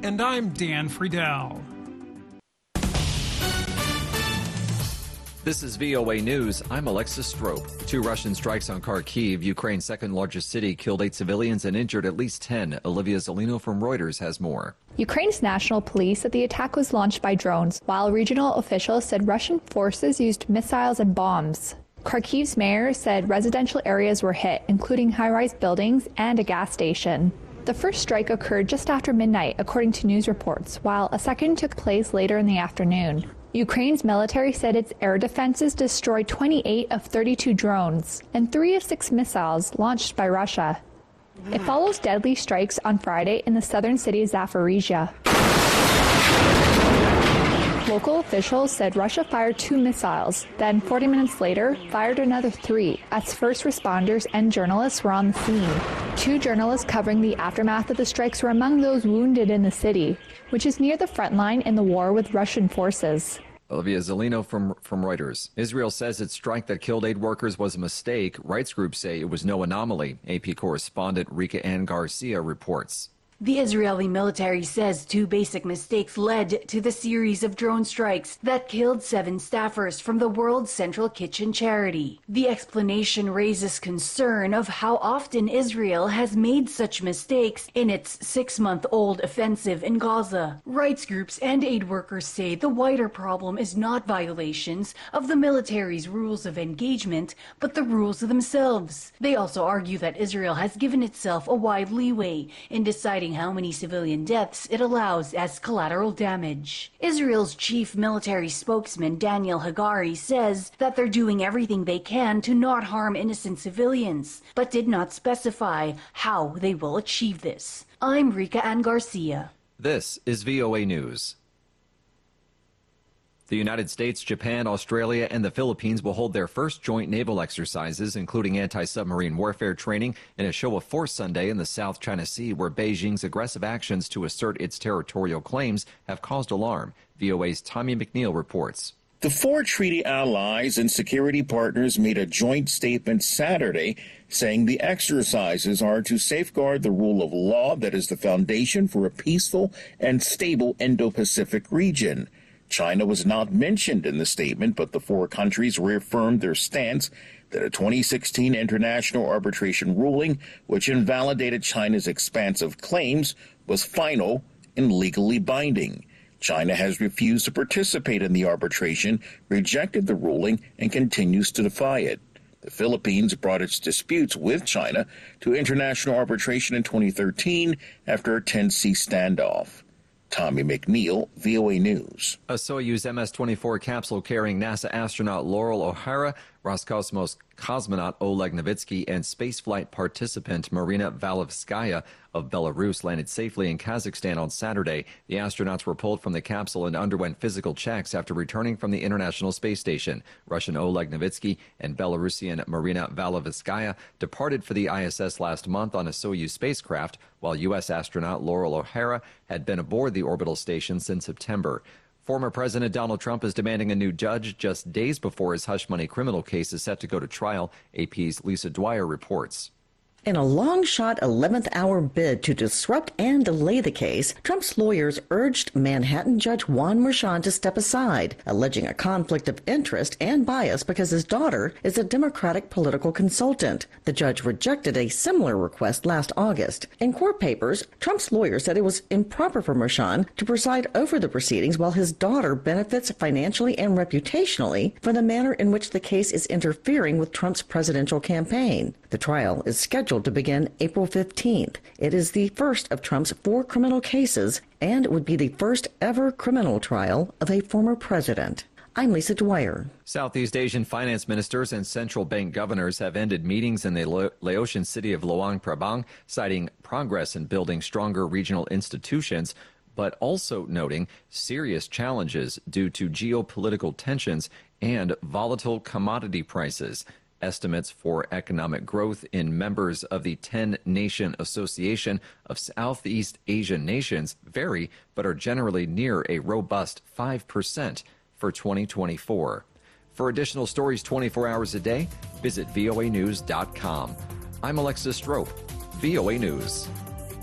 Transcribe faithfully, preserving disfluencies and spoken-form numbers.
And I'm Dan Friedel. This is V O A News. I'm Alexis Strope. Two Russian strikes on Kharkiv, Ukraine's second largest city, killed eight civilians and injured at least ten. Olivia Zolino from Reuters has more. Ukraine's national police said the attack was launched by drones, while regional officials said Russian forces used missiles and bombs. Kharkiv's mayor said residential areas were hit, including high-rise buildings and a gas station. The first strike occurred just after midnight, according to news reports, while a second took place later in the afternoon. Ukraine's military said its air defenses destroyed twenty-eight of thirty-two drones and three of six missiles launched by Russia. It follows deadly strikes on Friday in the southern city of Zaporizhia. Local officials said Russia fired two missiles, then forty minutes later fired another three as first responders and journalists were on the scene. Two journalists covering the aftermath of the strikes were among those wounded in the city, which is near the front line in the war with Russian forces. Olivia Zolino from, from Reuters. Israel says its strike that killed aid workers was a mistake. Rights groups say it was no anomaly. A P correspondent Rika Ann Garcia reports. The Israeli military says two basic mistakes led to the series of drone strikes that killed seven staffers from the World Central Kitchen charity. The explanation raises concern of how often Israel has made such mistakes in its six-month-old offensive in Gaza. Rights groups and aid workers say the wider problem is not violations of the military's rules of engagement, but the rules themselves. They also argue that Israel has given itself a wide leeway in deciding how many civilian deaths it allows as collateral damage. Israel's chief military spokesman Daniel Hagari says that they're doing everything they can to not harm innocent civilians, but did not specify how they will achieve this. I'm Rika Ann Garcia. This is V O A News. The United States, Japan, Australia, and the Philippines will hold their first joint naval exercises, including anti-submarine warfare training, in a show of force Sunday in the South China Sea, where Beijing's aggressive actions to assert its territorial claims have caused alarm. V O A's Tommy McNeil reports. The four treaty allies and security partners made a joint statement Saturday saying the exercises are to safeguard the rule of law that is the foundation for a peaceful and stable Indo-Pacific region. China was not mentioned in the statement, but the four countries reaffirmed their stance that a twenty sixteen international arbitration ruling, which invalidated China's expansive claims, was final and legally binding. China has refused to participate in the arbitration, rejected the ruling, and continues to defy it. The Philippines brought its disputes with China to international arbitration in twenty thirteen after a ten-sea standoff. Tommy McNeil, V O A News. A Soyuz M S twenty-four capsule carrying NASA astronaut Laurel O'Hara, Roscosmos cosmonaut Oleg Novitsky, and spaceflight participant Marina Valovskaya of Belarus landed safely in Kazakhstan on Saturday. The astronauts were pulled from the capsule and underwent physical checks after returning from the International Space Station. Russian Oleg Novitsky and Belarusian Marina Valovskaya departed for the I S S last month on a Soyuz spacecraft, while U S astronaut Laurel O'Hara had been aboard the orbital station since September. Former President Donald Trump is demanding a new judge just days before his hush money criminal case is set to go to trial. A P's Lisa Dwyer reports. In a long-shot eleventh hour bid to disrupt and delay the case, Trump's lawyers urged Manhattan Judge Juan Merchan to step aside, alleging a conflict of interest and bias because his daughter is a Democratic political consultant. The judge rejected a similar request last August. In court papers, Trump's lawyer said it was improper for Merchan to preside over the proceedings while his daughter benefits financially and reputationally from the manner in which the case is interfering with Trump's presidential campaign. The trial is scheduled to begin April fifteenth. It is the first of Trump's four criminal cases and would be the first ever criminal trial of a former president. I'm Lisa Dwyer. Southeast Asian finance ministers and central bank governors have ended meetings in the La- Laotian city of Luang Prabang, citing progress in building stronger regional institutions, but also noting serious challenges due to geopolitical tensions and volatile commodity prices. Estimates for economic growth in members of the ten-Nation Association of Southeast Asian Nations vary, but are generally near a robust five percent for twenty twenty-four. For additional stories twenty-four hours a day, visit V O A news dot com. I'm Alexis Strope, V O A News.